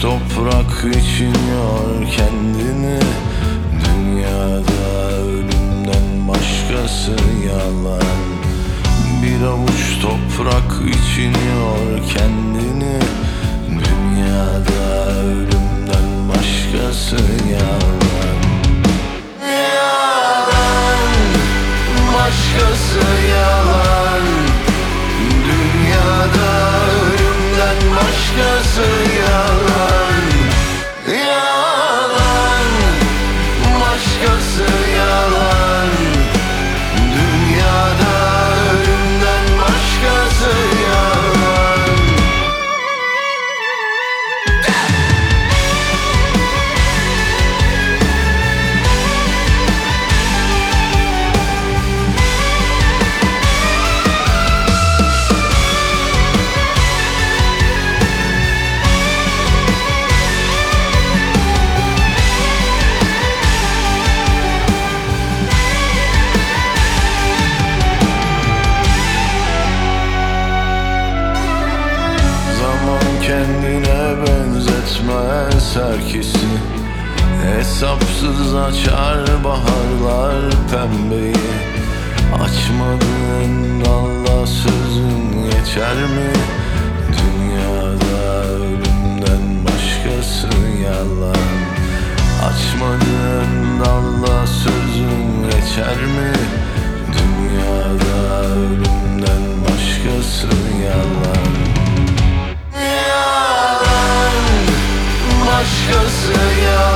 toprak için yor kendini. Dünyada ölümden başkası yalan. Bir avuç toprak için yor kendini. Dünyada ölümden başkası yalan. Yalan, başkası yalan. Dünyada ölümden başkası yalan. Yalan, başkası yalan. Dünyada ölümden başkası yalan. Kendine benzetmez herkesi. Hesapsız açar baharlar pembeyi. Açmadığın Allah sözün geçer mi? Dünyada ölümden başkası yalan. Açmadığın Allah sözün geçer mi? Dünyada ölümden başkası yalan. Başkası ya.